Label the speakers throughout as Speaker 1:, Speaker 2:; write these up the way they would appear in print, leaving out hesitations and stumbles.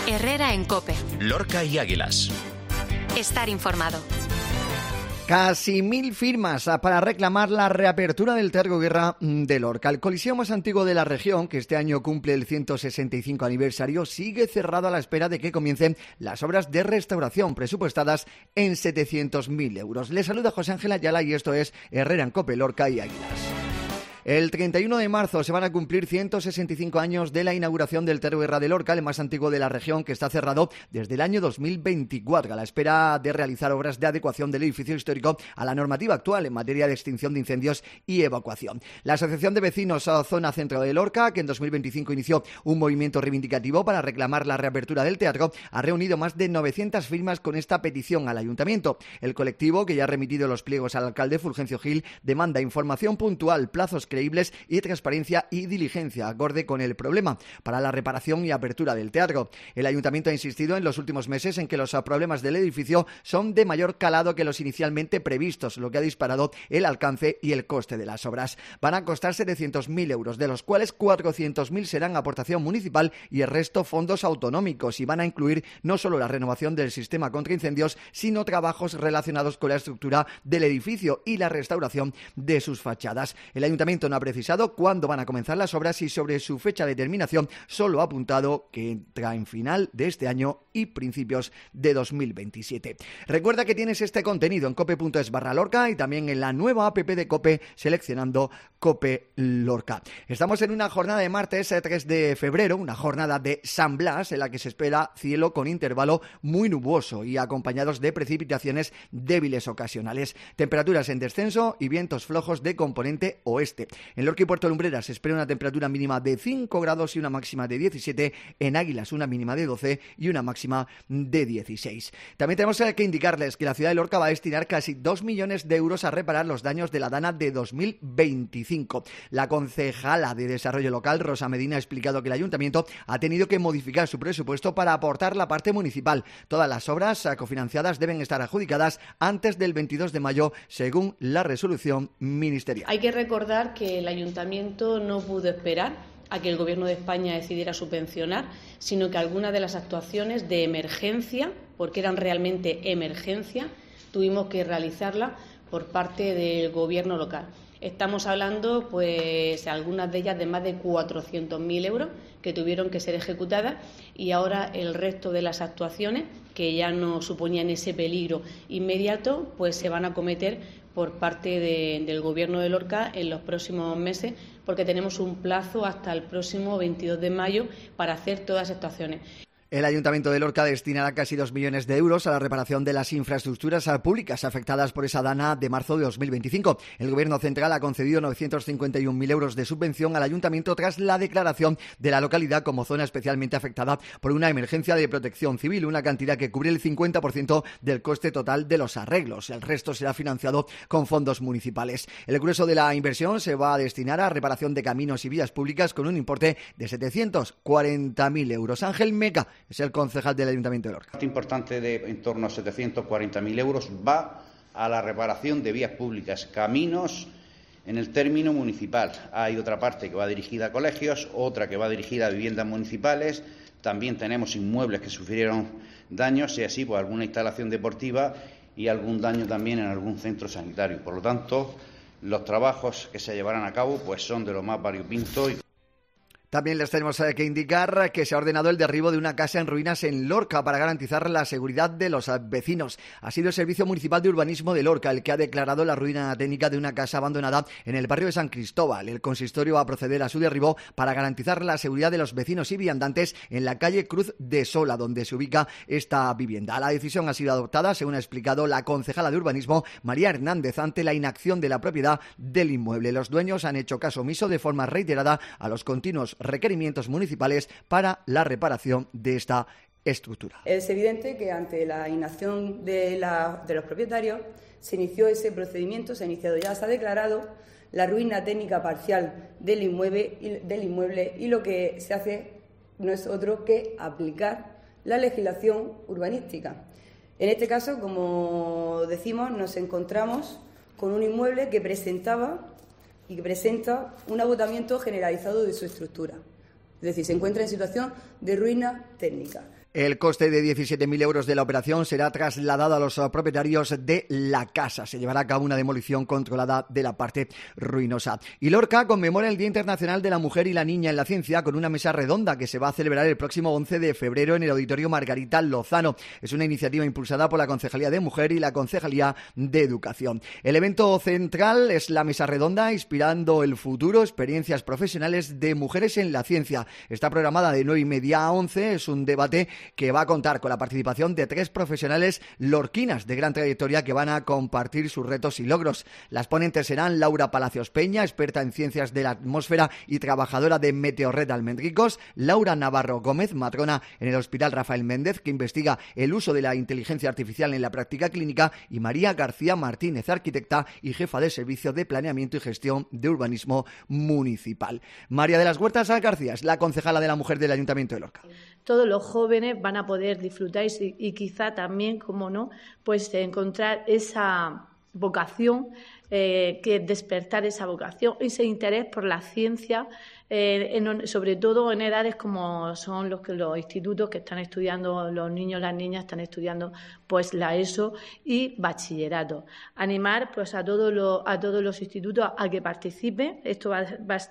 Speaker 1: Herrera en COPE.
Speaker 2: Lorca y Águilas.
Speaker 1: Estar informado.
Speaker 3: Casi 1000 firmas para reclamar la reapertura del Teatro Guerra de Lorca. El coliseo más antiguo de la región, que este año cumple el 165 aniversario, sigue cerrado a la espera de que comiencen las obras de restauración presupuestadas en 700.000 euros. Les saluda José Ángel Ayala y esto es Herrera en COPE, Lorca y Águilas. El 31 de marzo se van a cumplir 165 años de la inauguración del Teatro Guerra de Lorca, el más antiguo de la región, que está cerrado desde el año 2024 a la espera de realizar obras de adecuación del edificio histórico a la normativa actual en materia de extinción de incendios y evacuación. La Asociación de Vecinos Zona Centro de Lorca, que en 2025 inició un movimiento reivindicativo para reclamar la reapertura del teatro, ha reunido más de 900 firmas con esta petición al Ayuntamiento. El colectivo, que ya ha remitido los pliegos al alcalde Fulgencio Gil, demanda información puntual, plazos creíbles y transparencia y diligencia acorde con el problema para la reparación y apertura del teatro. El Ayuntamiento ha insistido en los últimos meses en que los problemas del edificio son de mayor calado que los inicialmente previstos, lo que ha disparado el alcance y el coste de las obras. Van a costar 700.000 euros, de los cuales 400.000 serán aportación municipal y el resto fondos autonómicos, y van a incluir no solo la renovación del sistema contra incendios, sino trabajos relacionados con la estructura del edificio y la restauración de sus fachadas. El Ayuntamiento no ha precisado cuándo van a comenzar las obras y sobre su fecha de terminación solo ha apuntado que entra en final de este año y principios de 2027. Recuerda que tienes este contenido en cope.es/Lorca y también en la nueva app de COPE seleccionando COPE Lorca. Estamos en una jornada de martes 3 de febrero, una jornada de San Blas en la que se espera cielo con intervalo muy nuboso y acompañados de precipitaciones débiles ocasionales. Temperaturas en descenso y vientos flojos de componente oeste. En Lorca y Puerto Lumbreras se espera una temperatura mínima de 5 grados y una máxima de 17. En Águilas una mínima de 12 y una máxima de 16. También tenemos que indicarles que la ciudad de Lorca va a destinar casi 2 millones de euros a reparar los daños de la Dana de 2025. La concejala de Desarrollo Local, Rosa Medina, ha explicado que el Ayuntamiento ha tenido que modificar su presupuesto para aportar la parte municipal. Todas las obras cofinanciadas deben estar adjudicadas antes del 22 de mayo, según la resolución ministerial.
Speaker 4: Hay que recordar que el Ayuntamiento no pudo esperar a que el Gobierno de España decidiera subvencionar, sino que algunas de las actuaciones de emergencia, porque eran realmente emergencia, tuvimos que realizarlas por parte del Gobierno local. Estamos hablando, pues, algunas de ellas de más de 400.000 euros que tuvieron que ser ejecutadas, y ahora el resto de las actuaciones, que ya no suponían ese peligro inmediato, pues se van a acometer por parte del Gobierno de Lorca en los próximos meses, porque tenemos un plazo hasta el próximo 22 de mayo para hacer todas estas actuaciones.
Speaker 3: El Ayuntamiento de Lorca destinará casi 2 millones de euros a la reparación de las infraestructuras públicas afectadas por esa dana de marzo de 2025. El Gobierno central ha concedido 951.000 euros de subvención al Ayuntamiento tras la declaración de la localidad como zona especialmente afectada por una emergencia de protección civil, una cantidad que cubre el 50% del coste total de los arreglos. El resto será financiado con fondos municipales. El grueso de la inversión se va a destinar a reparación de caminos y vías públicas con un importe de 740.000 euros. Ángel Meca es el concejal del Ayuntamiento de Lorca.
Speaker 5: Parte importante de en torno a 740.000 euros va a la reparación de vías públicas, caminos en el término municipal. Hay otra parte que va dirigida a colegios, otra que va dirigida a viviendas municipales. También tenemos inmuebles que sufrieron daños y así pues alguna instalación deportiva y algún daño también en algún centro sanitario. Por lo tanto, los trabajos que se llevarán a cabo pues son de lo más variopinto.
Speaker 3: También les tenemos que indicar que se ha ordenado el derribo de una casa en ruinas en Lorca para garantizar la seguridad de los vecinos. Ha sido el Servicio Municipal de Urbanismo de Lorca el que ha declarado la ruina técnica de una casa abandonada en el barrio de San Cristóbal. El consistorio va a proceder a su derribo para garantizar la seguridad de los vecinos y viandantes en la calle Cruz de Sola, donde se ubica esta vivienda. La decisión ha sido adoptada, según ha explicado la concejala de Urbanismo, María Hernández, ante la inacción de la propiedad del inmueble. Los dueños han hecho caso omiso de forma reiterada a los continuos requerimientos municipales para la reparación de esta estructura.
Speaker 6: Es evidente que ante la inacción de los propietarios se inició ese procedimiento, se ha declarado la ruina técnica parcial del inmueble y lo que se hace no es otro que aplicar la legislación urbanística. En este caso, como decimos, nos encontramos con un inmueble que presenta un agotamiento generalizado de su estructura. Es decir, se encuentra en situación de ruina técnica.
Speaker 3: El coste de 17.000 euros de la operación será trasladado a los propietarios de la casa. Se llevará a cabo una demolición controlada de la parte ruinosa. Y Lorca conmemora el Día Internacional de la Mujer y la Niña en la Ciencia con una mesa redonda que se va a celebrar el próximo 11 de febrero en el Auditorio Margarita Lozano. Es una iniciativa impulsada por la Concejalía de Mujer y la Concejalía de Educación. El evento central es la mesa redonda Inspirando el Futuro, experiencias profesionales de mujeres en la ciencia. Está programada de 9:30 a 11. Es un debate que va a contar con la participación de 3 profesionales lorquinas de gran trayectoria que van a compartir sus retos y logros. Las ponentes serán Laura Palacios Peña, experta en ciencias de la atmósfera y trabajadora de Meteorred Almendricos, Laura Navarro Gómez, matrona en el Hospital Rafael Méndez, que investiga el uso de la inteligencia artificial en la práctica clínica, y María García Martínez, arquitecta y jefa de servicio de planeamiento y gestión de urbanismo municipal. María de las Huertas García es la concejala de la mujer del Ayuntamiento de Lorca.
Speaker 2: Todos los jóvenes van a poder disfrutar y quizá también, como no, pues encontrar esa vocación, que despertar esa vocación, ese interés por la ciencia, sobre todo en edades como son los institutos que están estudiando, los niños, las niñas están estudiando pues la ESO y bachillerato. Animar pues a todos los institutos a que participen. Esto va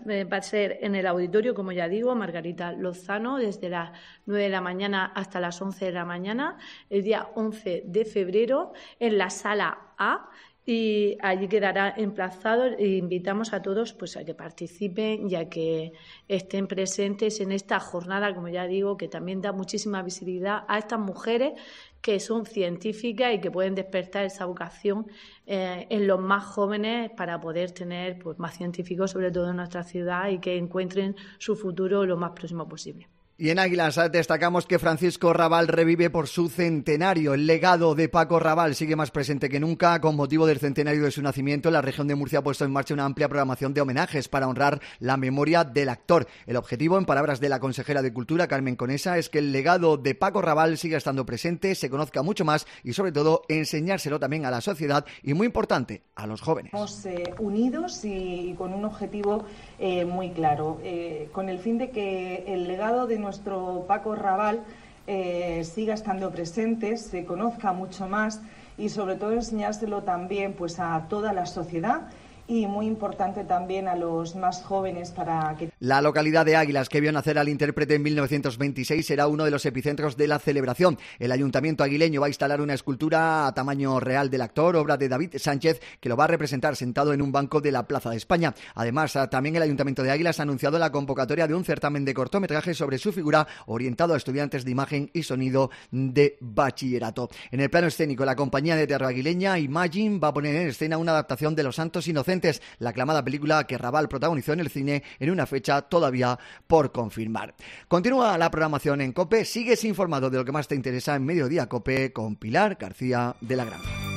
Speaker 2: a ser en el auditorio, como ya digo, Margarita Lozano, desde las 9 de la mañana hasta las 11 de la mañana, el día 11 de febrero, en la sala A. Y allí quedará emplazado e invitamos a todos pues a que participen y a que estén presentes en esta jornada, como ya digo, que también da muchísima visibilidad a estas mujeres que son científicas y que pueden despertar esa vocación en los más jóvenes para poder tener pues más científicos, sobre todo en nuestra ciudad, y que encuentren su futuro lo más próximo posible.
Speaker 3: Y en Águilas destacamos que Francisco Rabal revive por su centenario. El legado de Paco Rabal sigue más presente que nunca. Con motivo del centenario de su nacimiento, la región de Murcia ha puesto en marcha una amplia programación de homenajes para honrar la memoria del actor. El objetivo, en palabras de la consejera de Cultura, Carmen Conesa, es que el legado de Paco Rabal siga estando presente, se conozca mucho más y, sobre todo, enseñárselo también a la sociedad y, muy importante, a los jóvenes.
Speaker 7: Estamos unidos y con un objetivo muy claro, con el fin de que el legado de nuestro Paco Rabal siga estando presente, se conozca mucho más y sobre todo enseñárselo también pues a toda la sociedad y muy importante también a los más jóvenes para que...
Speaker 3: La localidad de Águilas, que vio nacer al intérprete en 1926, será uno de los epicentros de la celebración. El Ayuntamiento aguileño va a instalar una escultura a tamaño real del actor, obra de David Sánchez, que lo va a representar sentado en un banco de la Plaza de España. Además, también el Ayuntamiento de Águilas ha anunciado la convocatoria de un certamen de cortometraje sobre su figura, orientado a estudiantes de imagen y sonido de bachillerato. En el plano escénico, la compañía de teatro aguileña Imagine va a poner en escena una adaptación de Los Santos Inocentes, la aclamada película que Rabal protagonizó en el cine en una fecha todavía por confirmar. Continúa la programación en COPE. Sigues informado de lo que más te interesa en Mediodía COPE con Pilar García de la Granja.